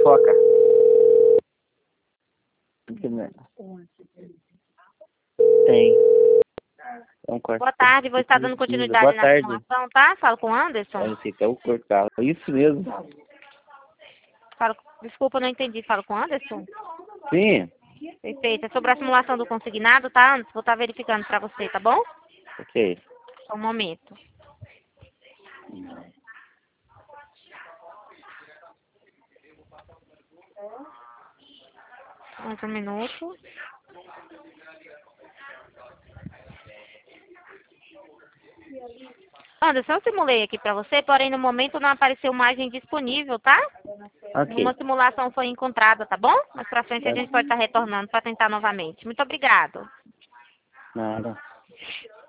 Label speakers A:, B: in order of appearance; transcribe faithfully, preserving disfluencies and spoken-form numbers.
A: fofoca. Tem. É um corte.
B: Boa tarde, vou estar dando continuidade
A: Boa
B: na
A: tarde.
B: simulação, tá? Falo com o Anderson.
A: Olha, esse aqui é o cortar. Isso mesmo.
B: Falo... Desculpa, não entendi. Falo com o Anderson?
A: Sim.
B: Perfeito. É sobre a simulação do consignado, tá, Anderson? Vou estar verificando pra você, tá bom?
A: Ok.
B: Só um momento. Mais um minuto. Anderson, eu simulei aqui pra você, porém no momento não apareceu margem disponível, tá?
A: Ok.
B: Uma simulação foi encontrada, tá bom? Mas pra frente a gente pode estar retornando para tentar novamente. Muito obrigado.
A: Nada.